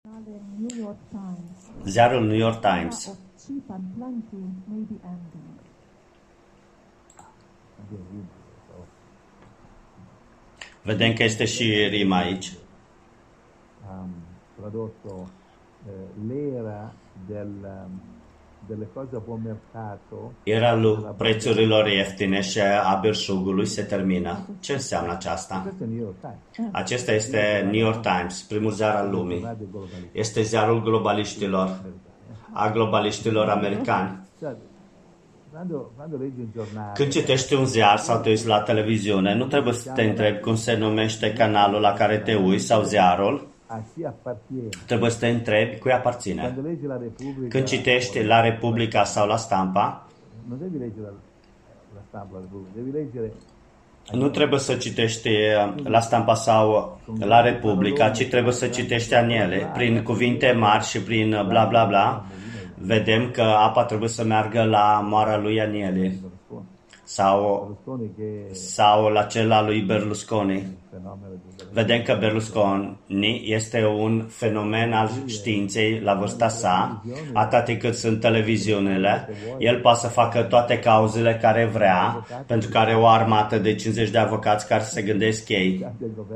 Ziarul New York Times. Vedem că este și rima aici. Tradotto l'era delle cose a buon mercato. Era prețurilor ieftine și a belșugului se termină. Ce înseamnă aceasta? Acesta este New York Times, primul ziar al lumii. Este ziarul globaliștilor, a globaliștilor americani. Când citești un ziar sau te uiți la televiziune, nu trebuie să te întrebi cum se numește canalul la care te uiți sau ziarul. Trebuie să te întrebi cui aparține. Când citești la Republica sau la Stampa, nu trebuie să citești la Stampa sau la Republica, ci trebuie să citești Aniele. Prin cuvinte mari și prin bla bla bla, vedem că apa trebuie să meargă la moara lui Aniele sau la cel al lui Berlusconi. Vedem că Berlusconi este un fenomen al științei la vârsta sa, atât cât sunt televiziunile. El poate să facă toate cauzele care vrea, pentru că are o armată de 50 de avocați care se gândesc ei.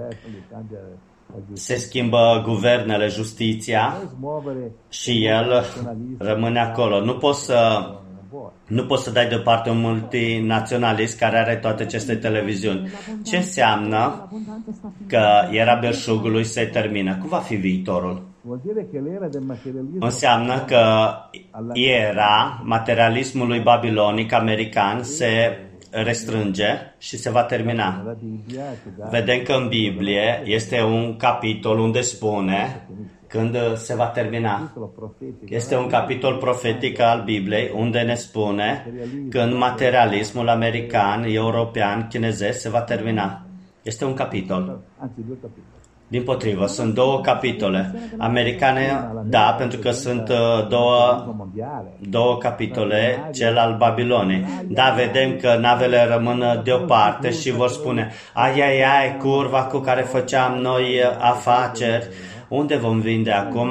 Se schimbă guvernele, justiția și el rămâne acolo. Nu poți să dai deoparte un multinaționalist care are toate aceste televiziuni. Ce înseamnă că era belșugului se termină? Cum va fi viitorul? Înseamnă că era materialismului babilonic american se restrânge și se va termina. Vedem că în Biblie este un capitol unde spune când se va termina. Este un capitol profetic al Bibliei unde ne spune când materialismul american, european, chinezesc se va termina. Este un capitol. Dimpotrivă, sunt două capitole. Americane, da, pentru că sunt două capitole, cel al Babiloniei. Da, vedem că navele rămân deoparte și vor spune, ai, curva cu care făceam noi afaceri, unde vom vinde acum?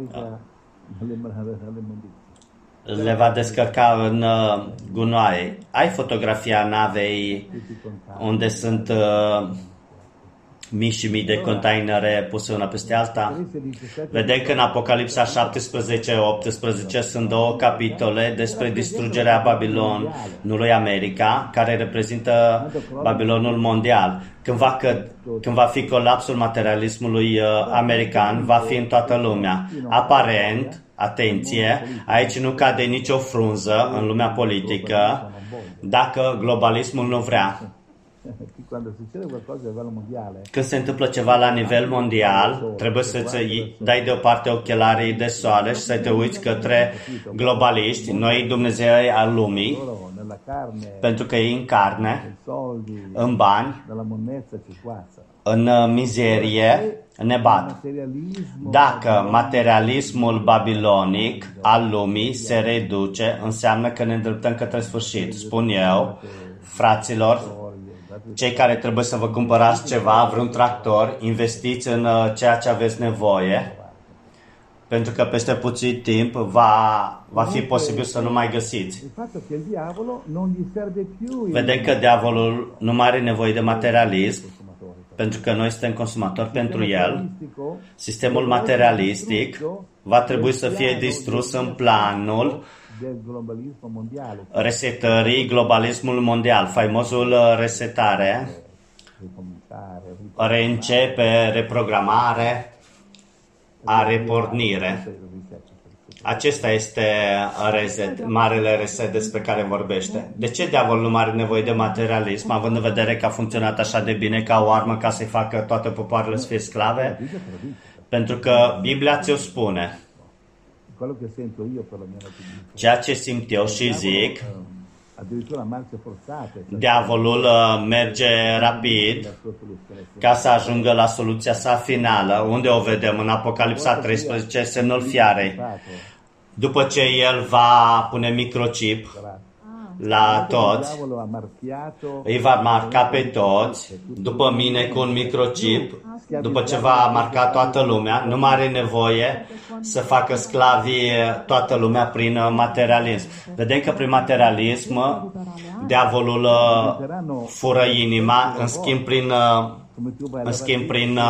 Le va descărca în gunoaie. Ai fotografia navei unde sunt mii și mii de containere puse una peste alta? Vedem că în Apocalipsa 17-18 sunt două capitole despre distrugerea Babilonului America, care reprezintă Babilonul mondial. Când va fi colapsul materialismului american, va fi în toată lumea. Aparent, atenție, aici nu cade nicio frunză în lumea politică dacă globalismul nu vrea. Când se întâmplă ceva la nivel mondial, trebuie să-ți dai deoparte ochelarii de soare și să te uiți către globaliști, noi Dumnezei al lumii, pentru că ei în carne, în bani, în mizerie, ne bat. Dacă materialismul babilonic al lumii se reduce, înseamnă că ne îndreptăm către sfârșit. Spun eu, fraților, cei care trebuie să vă cumpărați ceva, vreun tractor, investiți în ceea ce aveți nevoie, pentru că peste puțin timp va fi posibil să nu mai găsiți. Vedem că diavolul nu mai are nevoie de materialism, pentru că noi suntem consumatori pentru el. Sistemul materialistic va trebui să fie distrus în planul resetării globalismul mondial, faimosul resetare, reîncepe, reprogramare, a repornire. Acesta este reset, marele reset despre care vorbește. De ce diavolul nu are nevoie de materialism, având în vedere că a funcționat așa de bine ca o armă ca să-i facă toate popoarele să fie sclave? Pentru că Biblia ți-o spune. Ceea ce simt eu și zic, diavolul merge rapid ca să ajungă la soluția sa finală, unde o vedem în Apocalipsa 13, semnul fiarei. După ce el va pune microchip la toți, îi va marca pe toți, după mine cu un microchip, după ce va marca toată lumea, nu mai are nevoie să facă sclavii toată lumea prin materialism. Vedem că prin materialism diavolul fură inima, în schimb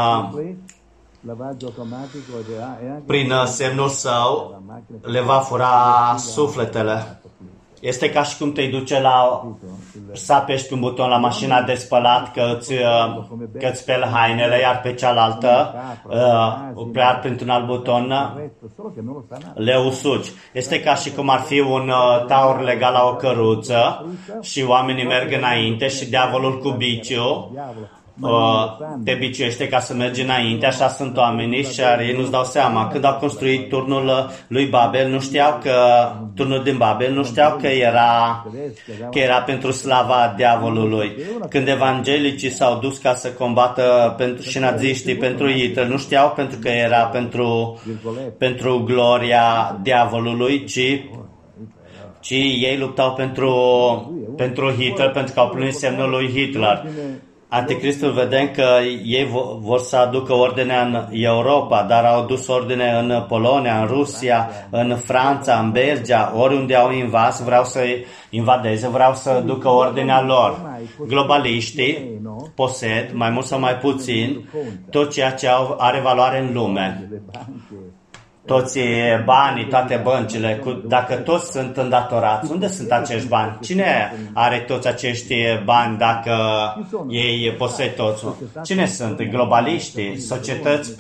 prin semnul său le va fura sufletele. Este ca și cum te duce să apeși un buton la mașina de spălat că îți speli hainele, iar pe cealaltă, iar printr-un alt buton, le usuci. Este ca și cum ar fi un taur legat la o căruță și oamenii merg înainte și diavolul cu biciu te biciuiește ca să mergi înainte, așa sunt oamenii și ei nu-ți dau seama. Când au construit turnul lui Babel, turnul din Babel, nu știau că era pentru slava diavolului. Când evanghelicii s-au dus ca să combată și naziștii pentru Hitler, nu știau pentru că era pentru gloria diavolului, ci ei luptau pentru Hitler, pentru că au primit semnul lui Hitler. Anticristul, vedem că ei vor să aducă ordinea în Europa, dar au dus ordine în Polonia, în Rusia, în Franța, în Belgia, oriunde au invas, vreau să invadeze, vreau să ducă ordinea lor. Globaliștii posed, mai mult sau mai puțin, tot ceea ce are valoare în lume. Toți banii, toate băncile, dacă toți sunt îndatorați, unde sunt acești bani? Cine are toți acești bani dacă ei posed toți? Cine sunt? Globaliștii, societăți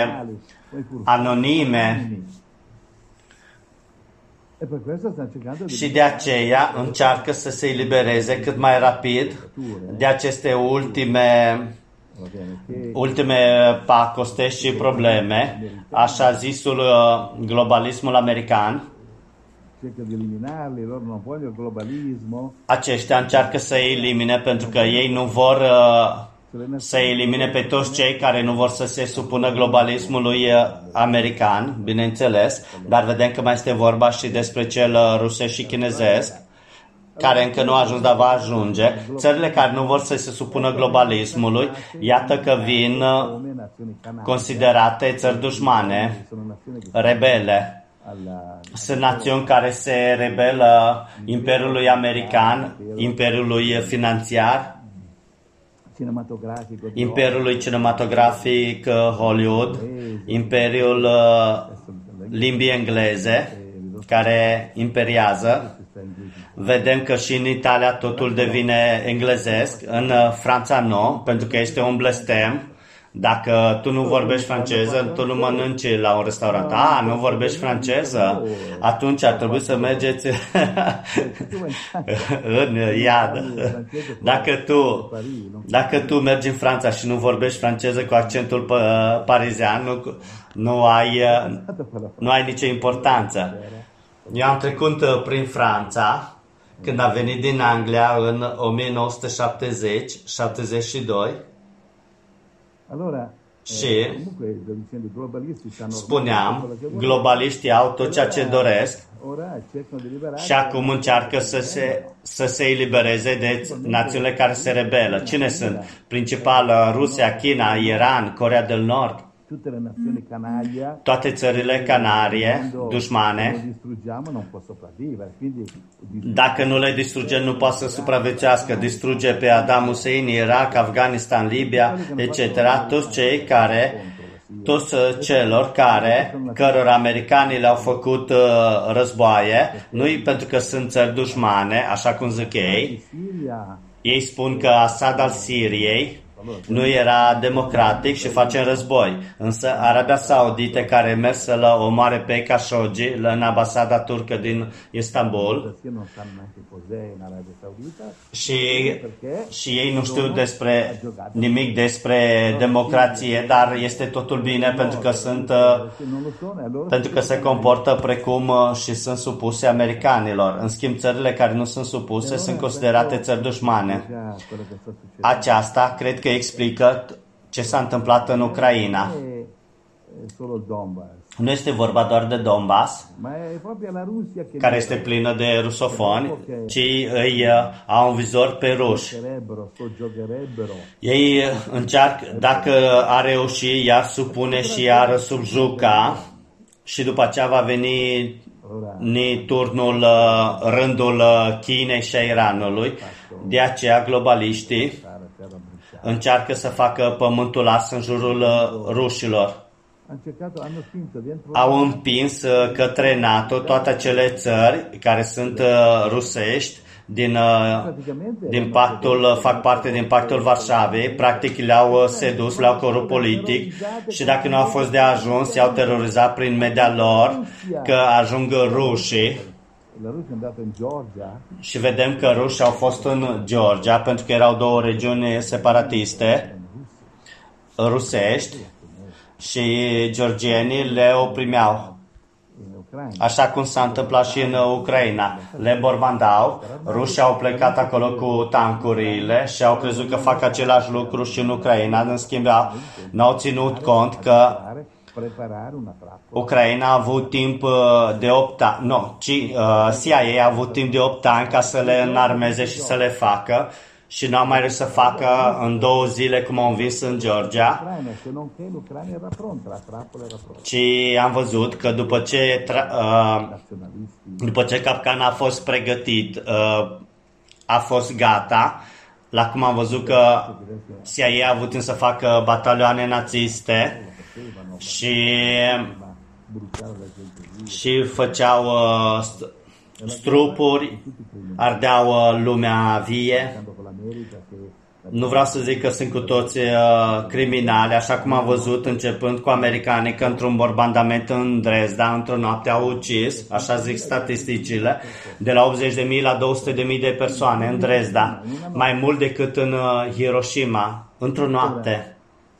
anonime. Și de aceea încearcă să se elibereze cât mai rapid de aceste ultime pacoste și probleme, așa zisul globalismul american. Aceștia încearcă să elimine pentru că ei nu vor să elimine pe toți cei care nu vor să se supună globalismului american, bineînțeles, dar vedem că mai este vorba și despre cel rusesc și chinezesc, care încă nu a ajuns, dar va ajunge. Țările care nu vor să se supună globalismului, iată că vin considerate țări dușmane, rebele. Sunt națiuni care se rebelă Imperiului American, Imperiului financiar, Imperiului cinematografic Hollywood, Imperiul limbii engleze, care imperiază. Vedem că și în Italia totul devine englezesc, în Franța nu, pentru că este un blestem. Dacă tu nu vorbești franceză, tu nu mănânci la un restaurant. Nu vorbești franceză? Atunci ar trebui să mergeți în iad. Dacă tu mergi în Franța și nu vorbești franceză cu accentul parizian, nu ai nicio importanță. Eu am trecut prin Franța când a venit din Anglia în 1970-72 și spuneam, globaliștii au tot ceea ce doresc și acum încearcă să se elibereze de națiunile care se rebelă. Cine sunt? Principal Rusia, China, Iran, Coreea del Nord. Toate țările Canarie, dușmane, dacă nu le distrugem, nu poate să supraviețuiască. Distruge pe Saddam Hussein, Irak, Afganistan, Libia, etc. Toți celor cărora americanii le-au făcut războaie, nu-i pentru că sunt țări dușmane, așa cum zic ei. Ei spun că Assad al Siriei nu era democratic și face război. Însă Arabia Saudită, care mers să-l omoare pe Khashoggi în ambasada turcă din Istanbul, și ei nu știu nimic despre democrație, dar este totul bine pentru că se comportă precum și sunt supuse americanilor. În schimb, țările care nu sunt supuse sunt considerate țări dușmane. Aceasta cred că explică ce s-a întâmplat în Ucraina. solo il Donbass, Nu este vorba doar de Donbass, ma è proprio la Russia che care este plină de rusofoni, ci îi au un vizor pe ruși. soggiocherebbero Ei încearcă, dacă a reuși, iar supune și iar subjuca și după aceea va veni turnul, rândul Chinei și a Iranului. De aceea globaliștii încearcă să facă pământul ars în jurul rușilor. Au împins către NATO toate acele țări care sunt rusești din pactul, fac parte din pactul Varșavei, practic le-au sedus, le-au corupt politic și dacă nu au fost de ajuns, i-au terorizat prin media lor că ajung rușii. Și vedem că rușii au fost în Georgia pentru că erau două regiuni separatiste rusești și georgienii le oprimeau. Așa cum s-a întâmplat și în Ucraina. Le bombardau, rușii au plecat acolo cu tancurile și au crezut că fac același lucru și în Ucraina. În schimb, n-au ținut cont că Ucraina a avut timp de 8 ani, CIA a avut timp de 8 ani ca să le înarmeze și să le facă și nu au mai reușit să facă în 2 zile cum au învins în Georgia. Și am văzut că după ce capcana a fost pregătit, a fost gata, la cum am văzut că CIA a avut timp să facă batalioane naziste și făceau strupuri, ardeau lumea vie. Nu vreau să zic că sunt cu toți criminali, așa cum am văzut începând cu americanii că într-un bombardament în Dresda, într-o noapte au ucis, așa zic statisticile, de la 80.000 la 200.000 de persoane în Dresda, mai mult decât în Hiroshima, într-o noapte.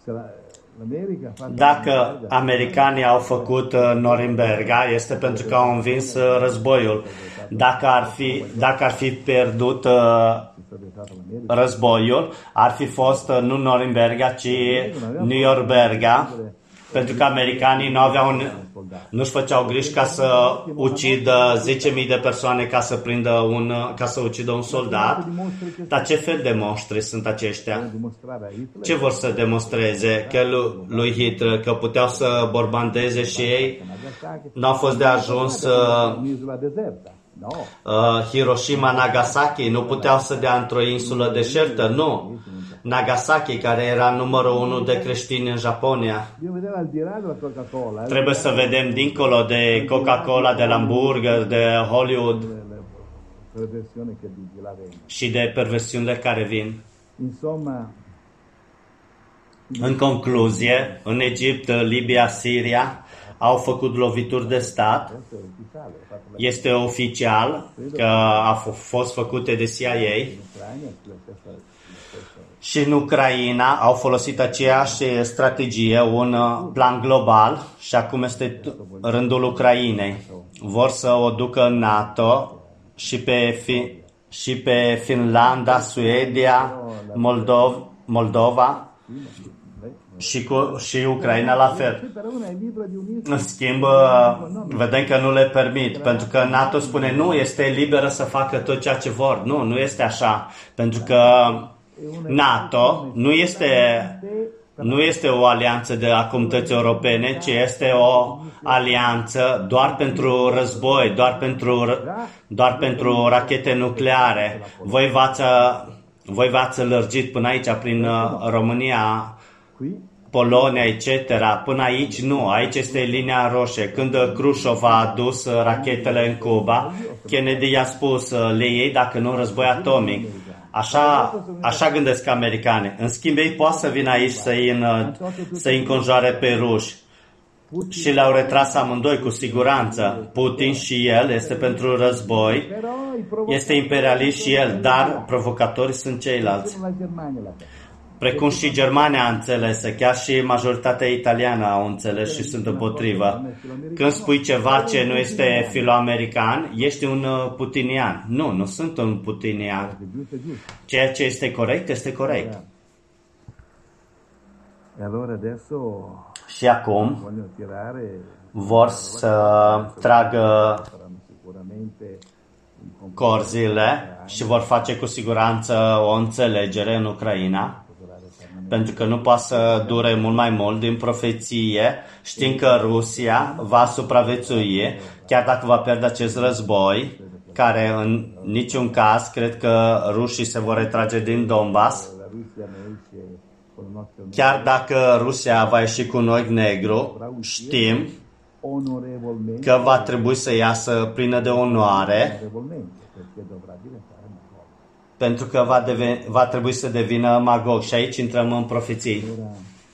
Dacă americanii au făcut Norimberga, este pentru că au învins războiul. Dacă ar fi pierdut războiul, ar fi fost nu Norimberga, ci Nürnberga, pentru că americanii nu-și făceau griji ca să ucidă 10.000 de persoane ca să ucidă un soldat. Dar ce fel de monștri sunt aceștia? Ce vor să demonstreze? Că lui Hitler, că puteau să bombardeze și ei, n-au fost de ajuns Hiroshima, Nagasaki, nu puteau să dea într-o insulă deșertă, nu. Nagasaki, care era numărul 1 de creștini în Japonia. Trebuie să vedem dincolo de Coca-Cola, de hamburger, de Hollywood și de perversiunile care vin. În concluzie, în Egipt, Libia, Siria au făcut lovituri de stat. Este oficial că au fost făcute de CIA. Și în Ucraina au folosit aceeași strategie, un plan global și acum este rândul Ucrainei. Vor să o ducă în NATO și pe Finlanda, Suedia, Moldova și Ucraina la fel. În schimb, vedem că nu le permit, pentru că NATO spune nu, este liberă să facă tot ceea ce vor. Nu este așa, pentru că NATO nu este o alianță de comunități europene, ci este o alianță doar pentru război, doar pentru rachete nucleare. Voi v-ați lărgit până aici, prin România, Polonia, etc. Până aici nu, aici este linia roșie. Când Khrushchev a adus rachetele în Cuba, Kennedy i-a spus, le iei dacă nu război atomic. Așa gândesc americani. În schimb, ei poate să vină aici să-i înconjoare pe ruși. Și le-au retras amândoi cu siguranță. Putin și el este pentru război, este imperialist și el, dar provocatorii sunt ceilalți. Precum și Germania a înțeles, chiar și majoritatea italiană au înțeles și sunt împotrivă. Când spui ceva ce nu este filo-american, ești un putinian. Nu sunt un putinian. Ceea ce este corect, este corect. Și acum vogliono tirare, vor să tragă saranno sicuramente un corzile și vor face cu siguranță o înțelegere în Ucraina, pentru că nu poate să dure mult mai mult din profeție, știind că Rusia va supraviețui, chiar dacă va pierde acest război, care în niciun caz cred că rușii se vor retrage din Donbass. la Russia ne esce con un occhio Chiar dacă Rusia va ieși cu un ochi negru, știm onorevolmente, că va trebui să iasă plină de onoare, perché dovrà diventare Magog. pentru că va trebui să devină Magog. Și aici intrăm în profeții. Ora,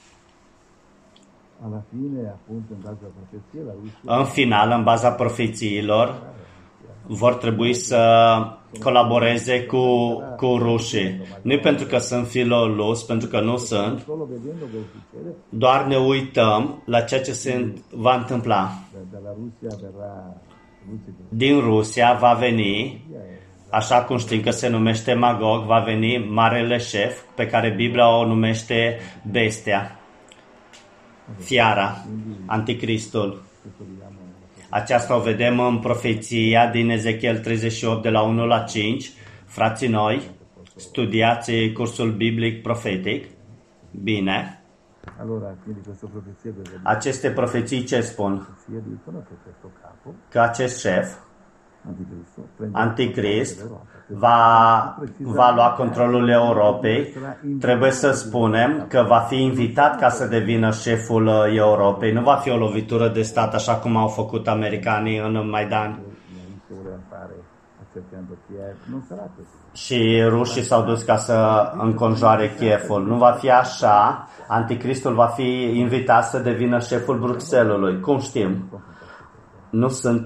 alla fine, appunto, in base alla profezia, la Russia În final, în baza profețiilor, vor trebui să colaboreze cu rușii. Nu pentru că sunt filolus, pentru că nu sunt, solo vedendo che succede, doar ne uităm la ceea ce se va întâmpla. dalla Russia verrà Russia che Din Rusia va veni, așa cum știm că se numește Magog, va veni marele șef, pe care Biblia o numește bestia, fiara, anticristul. Aceasta o vedem în profeția din Ezechiel 38 de la 1 la 5. Frații noi, studiați cursul biblic profetic. Bine. allora quindi questa profezia cosa Aceste profeții ce spun? dicono che questo capo Că acest șef, anticristo anticrist, va lua controlul Europei. Trebuie să spunem că va fi invitat ca să devină șeful Europei. Nu va fi o lovitură de stat așa cum au făcut americanii în Maidan. voleva fare accerchiando Kiev, non sarà così. Și rușii s-au dus ca să înconjoare Kievul. Nu va fi așa. Anticristul va fi invitat să devină șeful Bruxellesului. Cum știm? Nu sunt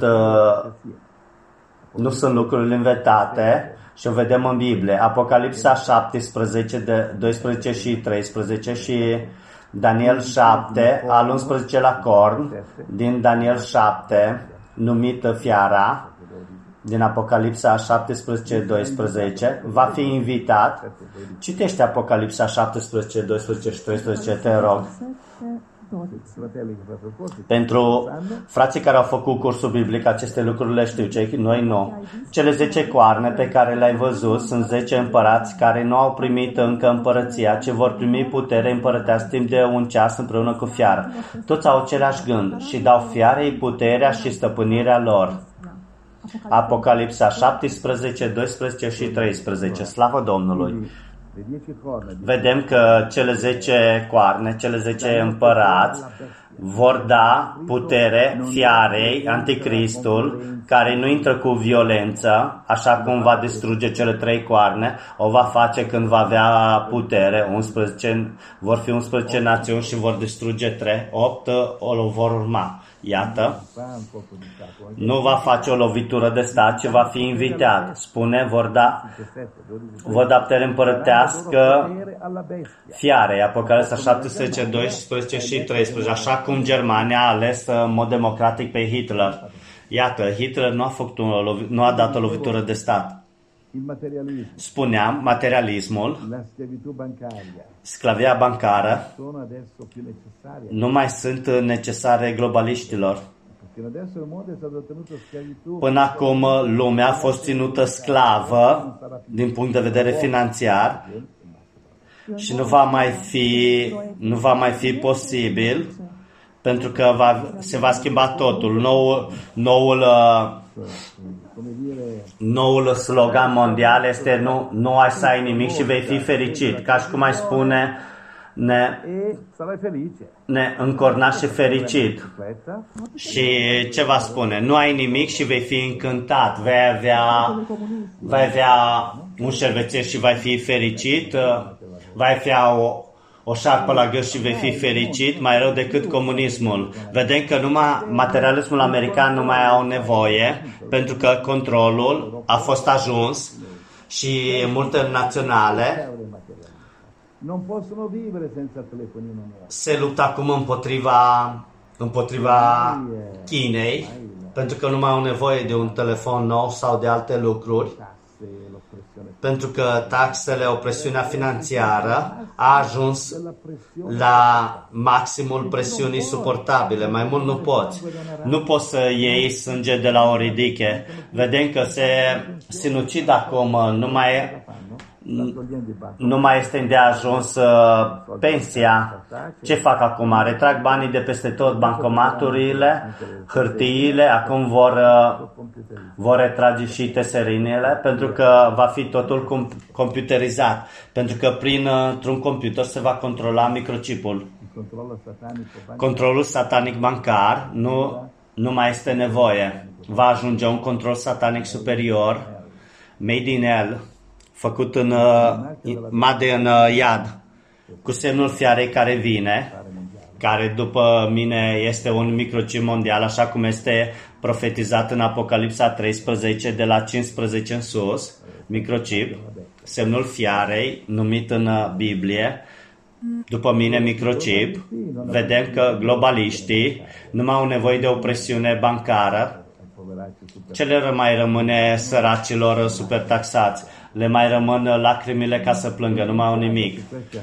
lucruri inventate și o vedem în Biblie. Apocalipsa 17, de 12 și 13 și Daniel 7, al 11-lea corn, din Daniel 7, numită fiara, din Apocalipsa 17, 12, va fi invitat. Citește Apocalipsa 17, 12 și 13, te rog. Fratelli che proprio così Pentru frații care au făcut cursul biblic, aceste lucruri le știu, noi nu. Cele 10 coarne pe care le-ai văzut sunt 10 împărați care nu au primit încă împărăția, ci vor primi putere împărătească timp de un ceas împreună cu fiara. Toți au același gând și dau fiarei puterea și stăpânirea lor. Apocalipsa 17, 12 și 13. Slavă Domnului! le 10 corna di Vedem că cele 10 coarne, cele 10 împărați vor da putere fiarei, anticristul, care nu intră cu violență, așa cum va distruge cele 3 coarne, o va face când va avea putere. 11, vor fi 11 națiuni și vor distruge 3, 8 o vor urma. Iată, fa un colpo di stato, nu va face o lovitură de stat, ci va fi invitat. Spune, vor da putere împărătească potere alla bestia. fiarei, Apocalipsa 17, 12 și 13, așa cum Germania a ales în mod democratic pe Hitler. Iată, Hitler nu a dat o lovitură de stat. Il materialismo, Spuneam, materialismul, la schiavitù bancaria sclavia bancară, sono adesso più necessarie, nu mai sunt necesare globaliștilor. fino adesso il mondo è stato tenuto schiavitù. Până acum lumea a fost ținută sclavă din punct de vedere financiar și nu va mai fi posibil, pentru că se va schimba totul. Come dire, Noul slogan mondial este nu ai să ai nimic și vei fi fericit. Ca și cum ai spune e sarai felice. ne încornat și fericit. Bicicletta, Și ce va spune? Nu ai nimic și vei fi încântat. Vei avea un șervețel și vei fi fericit. Vei avea o șarpă la gât și vei fi fericit, mai rău decât comunismul. Vedem că numai materialismul american nu mai au nevoie, pentru că controlul a fost ajuns și multe naționale non possono vivere senza telefonino nuovo. se luptă acum împotriva Chinei, pentru că nu mai au nevoie de un telefon nou sau de alte lucruri. Tasse, l'oppressione pentru că taxele, opresiunea financiară a ajuns la maximul presiunii suportabile. Mai mult nu poți. Nu poți să iei sânge de la o ridiche. Vedem că se sinucid acum, nu mai este îndeajuns pensia. Ce fac acum? Retrag banii de peste tot, bancomaturile, hârtiile, acum vor retrage și teserinele, pentru că va fi totul computerizat. Pentru că printr-un computer se va controla microchipul. Controlul satanic bancar nu mai este nevoie. Va ajunge un control satanic superior, made in hell, făcut în iad, cu semnul fiarei care vine, care după mine este un microchip mondial, așa cum este profetizat în Apocalipsa 13, de la 15 în sus, microchip, semnul fiarei, numit în Biblie, după mine microchip. Vedem că globaliștii nu mai au nevoie de o presiune bancară. Ce le mai rămâne săracilor supertaxați? Le mai rămân lacrimile ca să plângă, nu mai au nimic.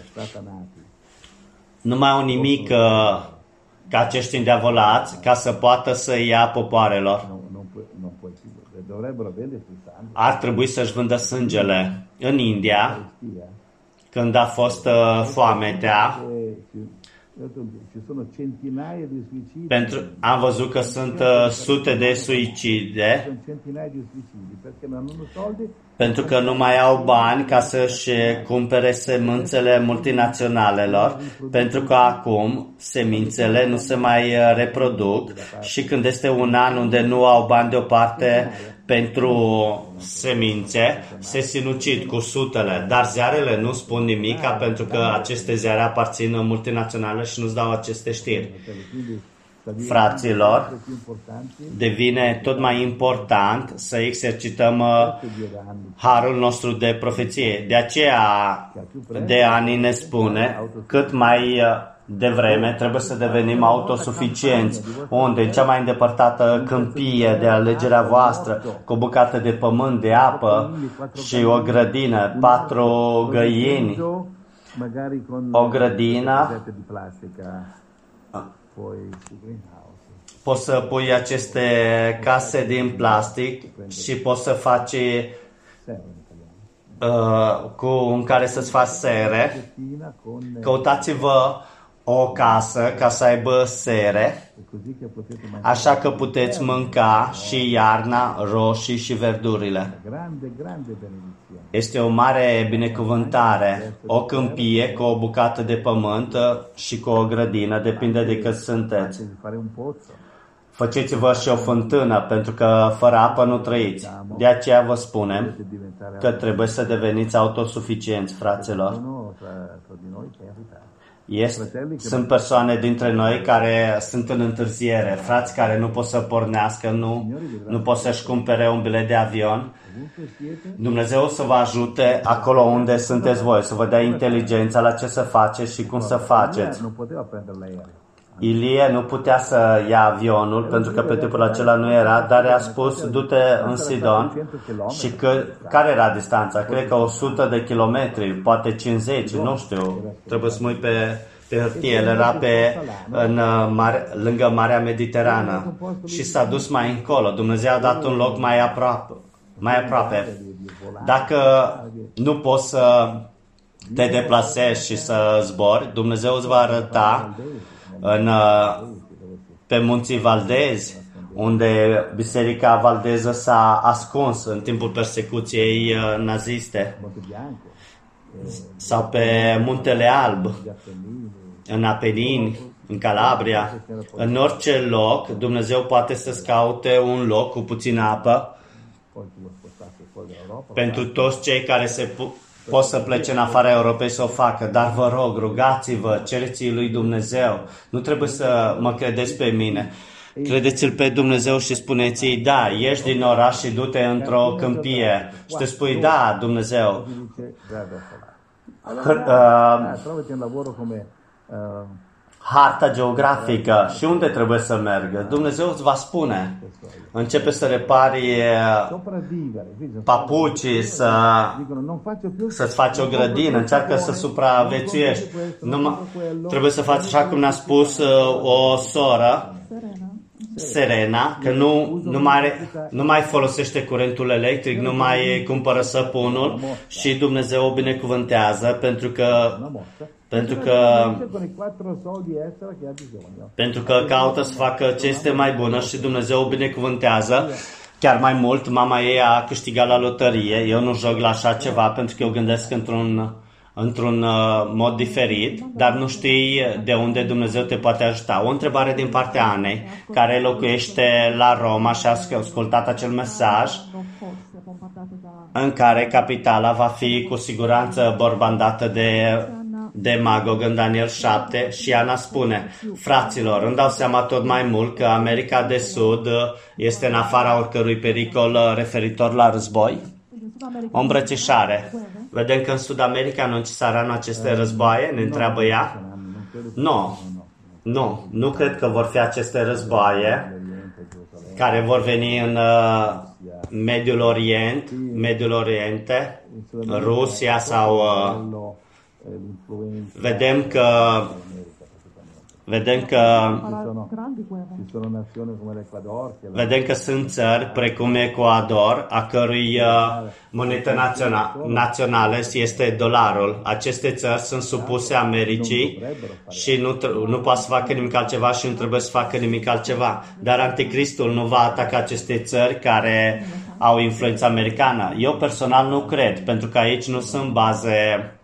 Nu mai au nimic ca acești îndiavolați ca să poată să ia popoarelor. Ar trebui să-și vândă sângele. În India, când a fost foametea, am văzut că sunt sute de suicide pentru că nu mai au bani ca să-și cumpere semințele multinaționalelor, pentru că acum semințele nu se mai reproduc și când este un an unde nu au bani deoparte pentru semințe, se sinucid cu sutele, dar ziarele nu spun nimica pentru că aceste ziare aparțin multinaționale și nu-ți dau aceste știri. Fraților, devine tot mai important să exercităm harul nostru de profeție. De aceea, de ani ne spune, cât mai devreme trebuie să devenim autosuficienți. Unde? În cea mai îndepărtată câmpie de alegerea voastră, cu o bucată de pământ, de apă și o grădină, 4 găini, o grădină. Poți să pui aceste case din plastic și poți să faci în care să-ți faci sere. Căutați-vă o casă ca să aibă sere, așa că puteți mânca și iarna roșii și verdurile. Este o mare binecuvântare, o câmpie cu o bucată de pământ și cu o grădină, depinde de cât sunteți. Faceți-vă și o fântână, pentru că fără apă nu trăiți. De aceea vă spunem că trebuie să deveniți autosuficienți, fraților. Sunt persoane dintre noi care sunt în întârziere, frați care nu pot să pornească, nu pot să-și cumpere un bilet de avion. Dumnezeu să vă ajute acolo unde sunteți voi, să vă dea inteligența la ce să faceți și cum să faceți. Ilie nu putea să ia avionul pentru că pe timpul acela nu era, dar i-a spus du-te în Sidon. Și care era distanța? Cred că 100 de kilometri, poate 50, nu știu, trebuie să mă uit pe hârtie. El era lângă Marea Mediterană și s-a dus mai încolo. Dumnezeu a dat un loc mai aproape. Dacă nu poți să te deplasezi și să zbori, Dumnezeu îți va arăta pe munții Valdezi, unde biserica valdeză s-a ascuns în timpul persecuției naziste, sau pe Muntele Alb, în Apenini, în Calabria. În orice loc, Dumnezeu poate să-ți caute un loc cu puțină apă pentru toți cei care pot să plece în afara Europei să o facă, dar vă rog, rugați-vă, cereți-i lui Dumnezeu. Nu trebuie să mă credeți pe mine. Credeți-l pe Dumnezeu și spuneți-i, da, ieși din oraș și du-te într-o câmpie. Și te spui, da, Dumnezeu. harta geografică și unde trebuie să meargă. Dumnezeu îți va spune. Începe să repari papucii, să-ți faci o grădină, încearcă să supraviețuiești. Trebuie să faci așa cum ne-a spus o soră, Serena, că nu mai folosește curentul electric, nu mai cumpără săpunul și Dumnezeu o binecuvântează pentru că caută să facă ce este mai bună și Dumnezeu o binecuvântează. Chiar mai mult, mama ei a câștigat la loterie. Eu nu joc la așa ceva pentru că eu gândesc într-un mod diferit, dar nu știi de unde Dumnezeu te poate ajuta. O întrebare din partea Anei, care locuiește la Roma și a ascultat acel mesaj în care capitala va fi cu siguranță bombardată de Magog în Daniel 7 și Ana spune: fraților, îmi dau seama tot mai mult că America de Sud este în afara oricărui pericol referitor la război. O îmbrățișare. Vedem că în Sud-America nu țara aceste războaie, ne întreabă ea. Nu cred că vor fi aceste războaie care vor veni în Mediul Oriente, Rusia sau vedem că sunt țări precum Ecuador, a cărui monedă națională este dolarul. Aceste țări sunt supuse Americii și nu poate să facă nimic altceva și nu trebuie să facă nimic altceva. Dar Anticristul nu va ataca aceste țări care au influență americană. Eu personal nu cred, pentru că aici nu sunt baze.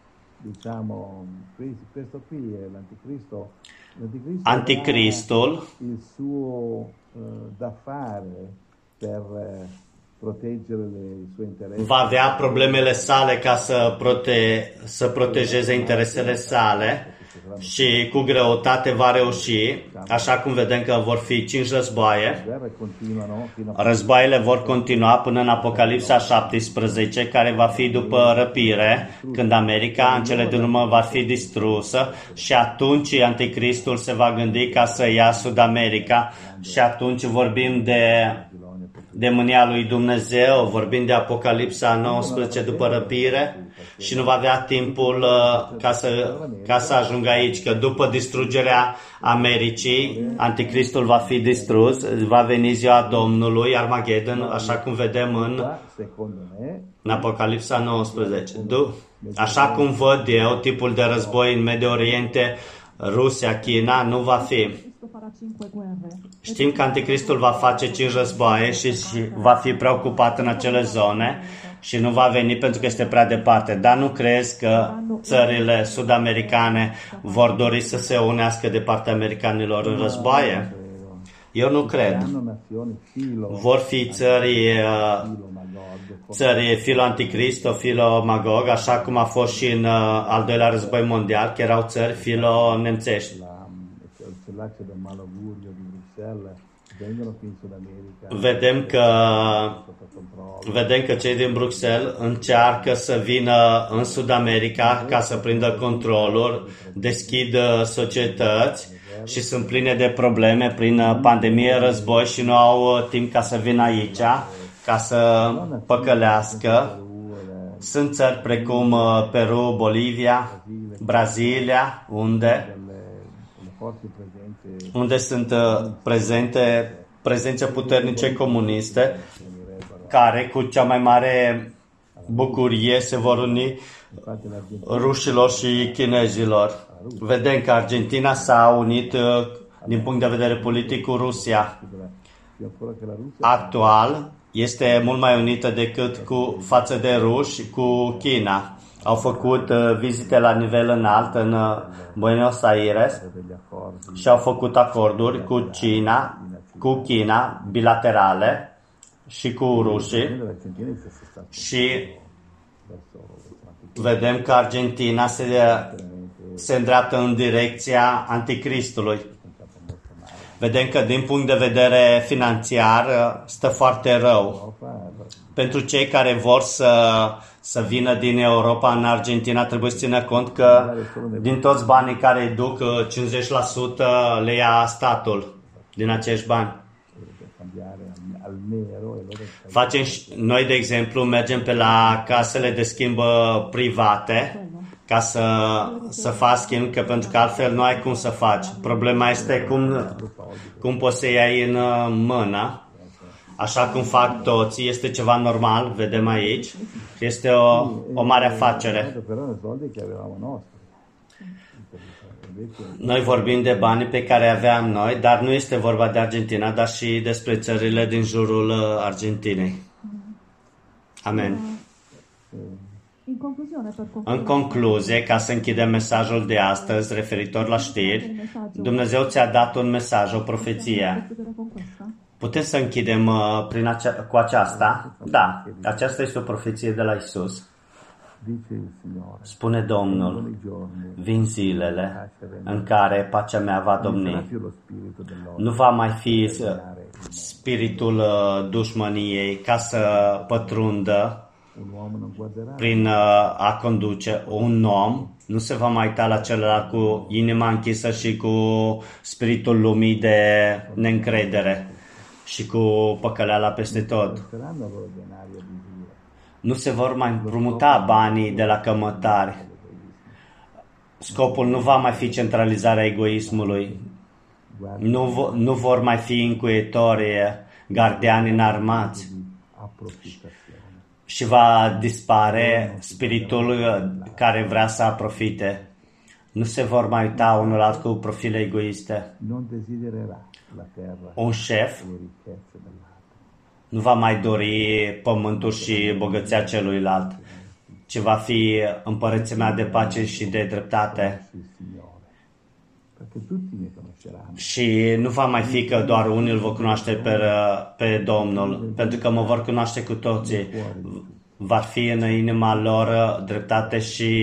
Anticristul il suo da fare per proteggere i suoi interessi. Va avea problemele sale ca să protejeze interesele sale și cu greutate va reuși, așa cum vedem că vor fi 5 războaie. Războaiele vor continua până în Apocalipsa 17, care va fi după răpire, când America în cele din urmă va fi distrusă și atunci Anticristul se va gândi ca să ia Sud-America și atunci vorbim de mânia lui Dumnezeu, vorbim de Apocalipsa 19 după răpire și nu va avea timpul ca să ajungă aici, că după distrugerea Americii, Anticristul va fi distrus, va veni ziua Domnului, Armageddon, așa cum vedem în Apocalipsa 19. Așa cum văd eu, tipul de război în Mediul Oriente, Rusia, China, nu va fi. Știm că Anticristul va face 5 războaie și va fi preocupat în acele zone și nu va veni pentru că este prea departe. Dar nu crezi că țările sud-americane vor dori să se unească de partea americanilor în războaie? Eu nu cred. Vor fi țări filo-anticristo, filo-magog, așa cum a fost și în al doilea război mondial, că erau țări filo-nemțești. Vedem că cei din Bruxelles încearcă să vină în Sud-America ca să prindă controlul, deschid societăți și sunt pline de probleme prin pandemie, război și nu au timp ca să vină aici, ca să păcălească. Sunt țări precum Peru, Bolivia, Brazilia, unde sunt prezențe puternice comuniste, care cu cea mai mare bucurie se vor uni rușilor și chinezilor. Vedem că Argentina s-a unit din punct de vedere politic cu Rusia. Actual este mult mai unită decât față de ruși cu China. Au făcut vizite la nivel înalt în Buenos Aires și au făcut acorduri cu China bilaterale și cu rușii și vedem că Argentina se îndreaptă în direcția Anticristului. Vedem că din punct de vedere financiar stă foarte rău, pentru cei care vor să vină din Europa în Argentina, trebuie să țină cont că din toți banii care îi duc, 50% le ia statul din acești bani. Facem noi, de exemplu, mergem pe la casele de schimb private ca să faci schimb, că pentru că altfel nu ai cum să faci. Problema este cum poți să iei în mână, așa cum fac toți, este ceva normal, vedem aici, este o mare afacere. Noi vorbim de banii pe care aveam noi, dar nu este vorba de Argentina, dar și despre țările din jurul Argentinei. Amen. În concluzie, ca să închidem mesajul de astăzi referitor la știri, Dumnezeu ți-a dat un mesaj, o profeție. Putem să închidem cu aceasta? Da, aceasta este o profeție de la Isus. Spune Domnul, vin zilele în care pacea mea va domni. Nu va mai fi spiritul dușmăniei ca să pătrundă prin a conduce. Un om nu se va mai uita la celălalt cu inima închisă și cu spiritul lumii de neîncredere și cu păcăleala peste tot. Nu se vor mai împrumuta banii de la cămătari. Scopul nu va mai fi centralizarea egoismului. Nu vor mai fi încuietori, gardiani înarmați. Și va dispare spiritul care vrea să aprofite. Nu se vor mai uita unul alt cu profile egoiste. Un șef nu va mai dori pământul și bogăția celuilalt, ci va fi împărățimea de pace și de dreptate. Și nu va mai fi că doar unii îl vor cunoaște pe Domnul, pentru că mă vor cunoaște cu toții. Va fi în inima lor dreptate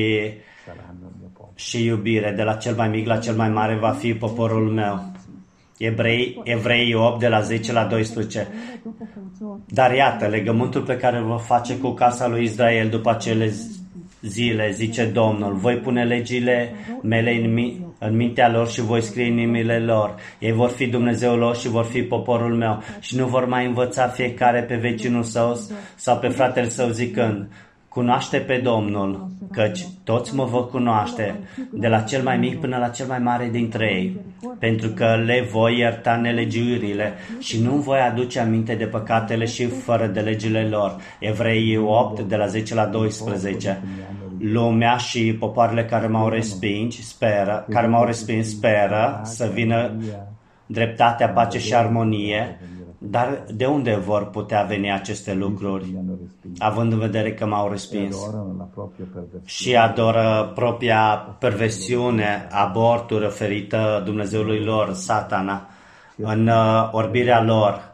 și iubire. De la cel mai mic la cel mai mare va fi poporul meu. Evrei 8, de la 10 la 12. Dar iată, legământul pe care îl va face cu casa lui Israel după acele zile, zice Domnul. Voi pune legile mele în mintea lor și voi scrie în inimile lor. Ei vor fi Dumnezeul lor și vor fi poporul meu. Și nu vor mai învăța fiecare pe vecinul său sau pe fratele său zicând, cunoaște pe Domnul, căci toți mă vor cunoaște, de la cel mai mic până la cel mai mare dintre ei, pentru că le voi ierta nelegiuirile și nu voi aduce aminte de păcatele și fără de legile lor. Evrei 8, de la 10 la 12. Lumea și popoarele care m-au respins speră să vină dreptatea, pace și armonie. Dar de unde vor putea veni aceste lucruri, având în vedere că m-au respins? Și adoră propria perversiune, aborturi oferită Dumnezeului lor, Satana, în orbirea lor.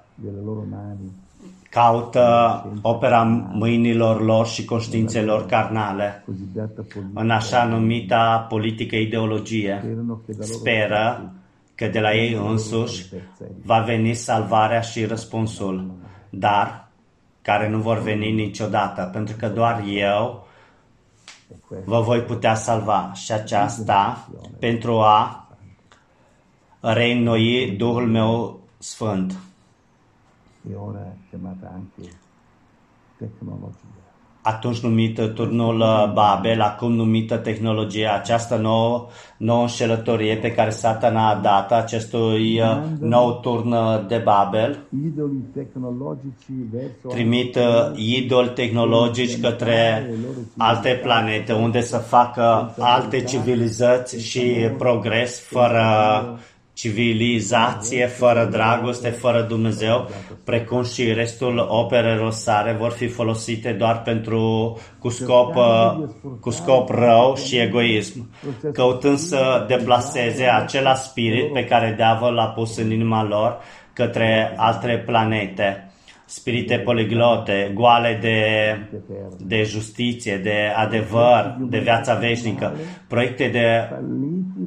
Caută opera mâinilor lor și conștiințelor carnale, în așa numita politică ideologie. Speră că de la ei însuși va veni salvarea și răspunsul, dar care nu vor veni niciodată, pentru că doar eu vă voi putea salva. Și aceasta pentru a reînnoi Duhul meu Sfânt. Atunci numită turnul Babel, acum numită tehnologia, această nouă înșelătorie pe care Satana a dat acestui nou turn de Babel, trimit idoli tehnologici către alte planete unde să facă alte civilizații și progres fără civilizație, fără dragoste, fără Dumnezeu, precum și restul operelor sale vor fi folosite doar cu scop rău și egoism, căutând să deplaseze acela spirit pe care diavolul l-a pus în inima lor către alte planete. Spirite poliglote, goale de justiție, de adevăr, de viața veșnică,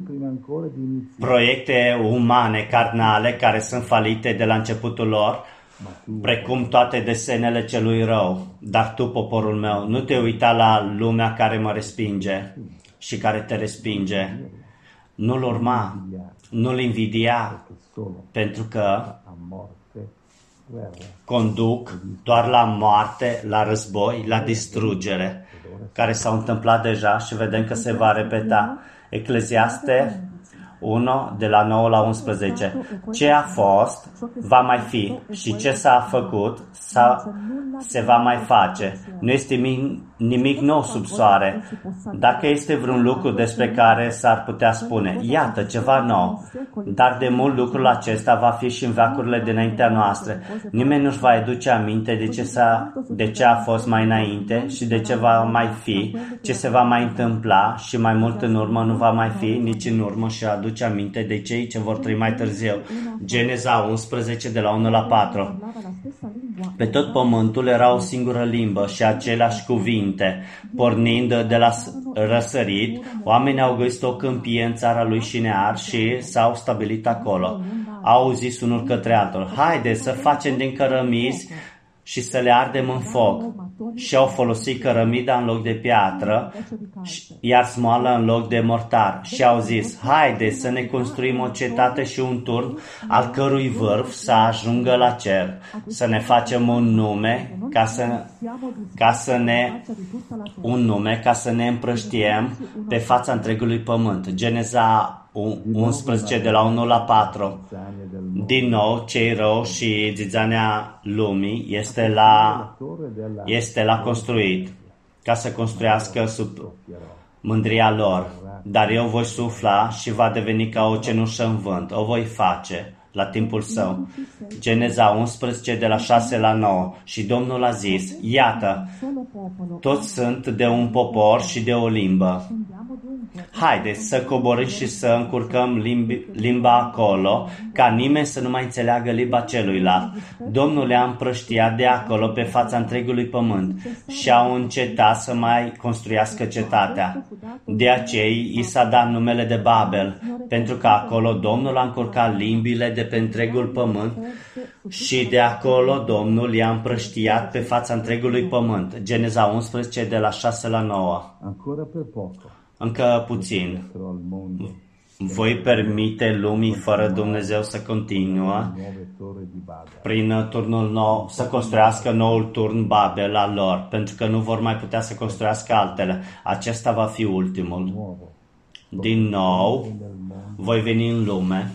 proiecte umane, carnale, care sunt falite de la începutul lor, precum toate desenele celui rău. Dar tu, poporul meu, nu te uita la lumea care mă respinge și care te respinge. Nu-l urma, nu-l invidia, pentru că conduc doar la moarte, la război, la distrugere, care s-au întâmplat deja și vedem că se va repeta. Ecleziaste 1, de la 9 la 11. Ce a fost, va mai fi, și ce s-a făcut, se va mai face. Nu este nimic nou sub soare. Dacă este vreun lucru despre care s-ar putea spune, iată, ceva nou, dar de mult lucrul acesta va fi și în veacurile dinaintea noastră. Nimeni nu-și va aduce aminte de ce a fost mai înainte și de ce va mai fi, ce se va mai întâmpla și mai mult în urmă nu va mai fi nici în urmă și aduce aminte de cei ce vor trăi mai târziu. Geneza 11, de la 1 la 4. Pe tot pământul era o singură limbă și aceleași cuvinte. Pornind de la răsărit, oamenii au găsit o câmpie în țara lui Șinear și s-au stabilit acolo. Au zis unul către altul, haideți să facem din cărămizi și să le ardem în foc. Și au folosit cărămida în loc de piatră, iar smoala în loc de mortar. Și au zis, haideți să ne construim o cetate și un turn, al cărui vârf să ajungă la cer, să ne facem un nume, ca să ne împrăștiem pe fața întregului pământ. Geneza 11, de la 1 la 4. Din nou, cei rău și zizania lumii este la construit, ca să construiască sub mândria lor. Dar eu voi sufla și va deveni ca o cenușă în vânt. O voi face la timpul său. Geneza 11, de la 6 la 9. Și Domnul a zis, iată, toți sunt de un popor și de o limbă. Haideți să coborâm și să încurcăm limba acolo, ca nimeni să nu mai înțeleagă limba celuilalt. Domnul le-a împrăștiat de acolo pe fața întregului pământ și au încetat să mai construiască cetatea. De aceea i s-a dat numele de Babel, pentru că acolo Domnul a încurcat limbile de pe întregul pământ și de acolo Domnul i-a împrăștiat pe fața întregului pământ. Geneza 11, de la 6 la 9. Încă puțin. Voi permite lumii fără Dumnezeu să continuă prin turnul nou, să construiască noul turn Babel al lor, pentru că nu vor mai putea să construiască altele. Acesta va fi ultimul. Din nou, voi veni în lume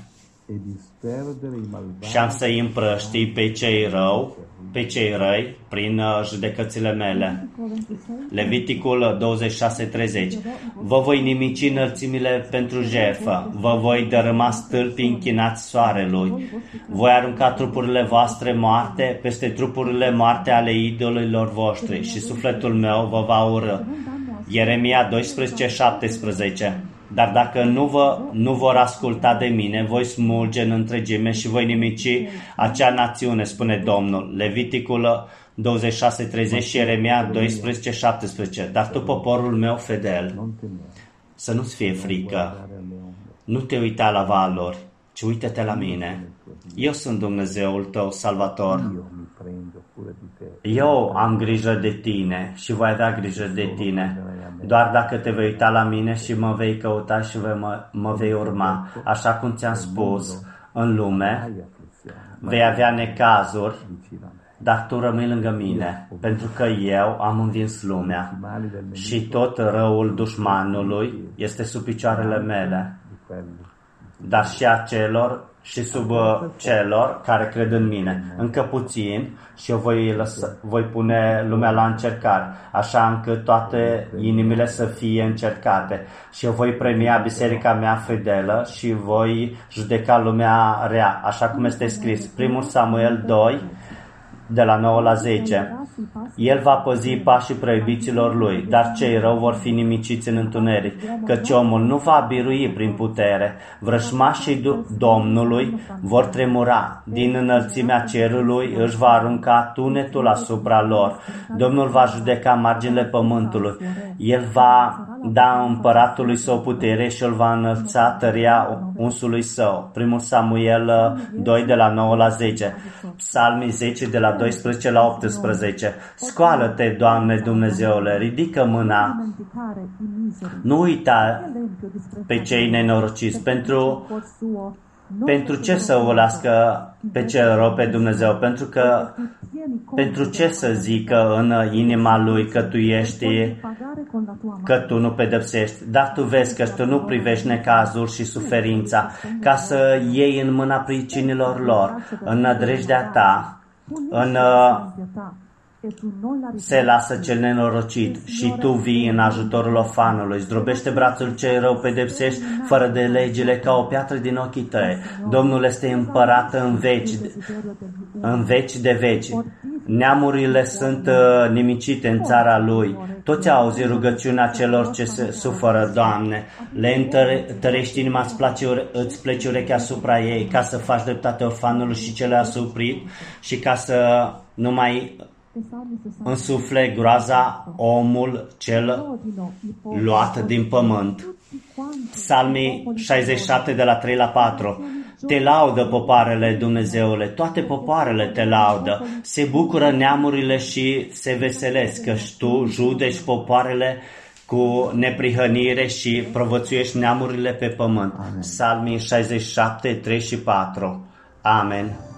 și am să-i împrăștii pe cei răi prin judecățile mele. Leviticul 26:30. Vă voi nimici înălțimile pentru jertfă, vă voi dărâma stâlpii închinați soarelui, voi arunca trupurile voastre moarte peste trupurile moarte ale idolilor voștri și sufletul meu vă va urâ. Ieremia 12:17. Dar dacă nu vor asculta de mine, voi smulge în întregime și voi nimici acea națiune, spune Domnul. Leviticul 26:30 și Ieremia 12:17. Dar tu, poporul meu fidel, să nu-ți fie frică, nu te uita la valori, ci uită-te la mine. Eu sunt Dumnezeul tău, Salvator. Eu am grijă de tine și voi avea grijă de tine. Doar dacă te vei uita la mine și mă vei căuta și mă vei urma. Așa cum ți-am spus, în lume vei avea necazuri, dar tu rămâi lângă mine, pentru că eu am învins lumea și tot răul dușmanului este sub picioarele mele, dar și a celor și sub celor care cred în mine. Încă puțin și eu voi pune lumea la încercare, așa încât toate inimile să fie încercate. Și eu voi premia biserica mea fidelă și voi judeca lumea rea, așa cum este scris. 1 Samuel 2, de la 9 la 10. El va păzi pașii preobiților lui, dar cei rău vor fi nimiciți în întuneric, căci omul nu va birui prin putere. Vrășmașii Domnului vor tremura. Din înălțimea cerului își va arunca tunetul asupra lor. Domnul va judeca marginile pământului. El va da împăratului său putere și îl va înălța tăria unsului său. Primul Samuel 2 de la 9 la 10. Psalmii 10 de la 12 la 18. Scoală-te, Doamne Dumnezeule, ridică mâna. Nu uita pe cei nenorociți. Pentru ce să ulască pe cel rău pe Dumnezeu? Pentru ce să zică în inima lui că tu ești, că tu nu pedepsești? Dar tu vezi că tu nu privești necazul și suferința ca să iei în mâna pricinilor lor, în nădejdea ta, se lasă cel nenorocit și tu vii în ajutorul orfanului. Zdrobește brațul cel rău, pedepsești fără de legile ca o piatră din ochii tăi. Domnul este împărat în veci de veci. Neamurile sunt nimicite în țara lui. Toți au auzit rugăciunea celor ce se suferă, Doamne. Le întărești inima, îți pleci urechea asupra ei, ca să faci dreptate orfanului și cele asuprit și ca să nu mai însufle groaza omul cel luat din pământ. Psalmii 67 de la 3 la 4. Te laudă popoarele, Dumnezeule, toate popoarele te laudă. Se bucură neamurile și se veselesc, căci tu judeci popoarele cu neprihănire și provățuiești neamurile pe pământ. Psalmii 67, 3 și 4. Amen.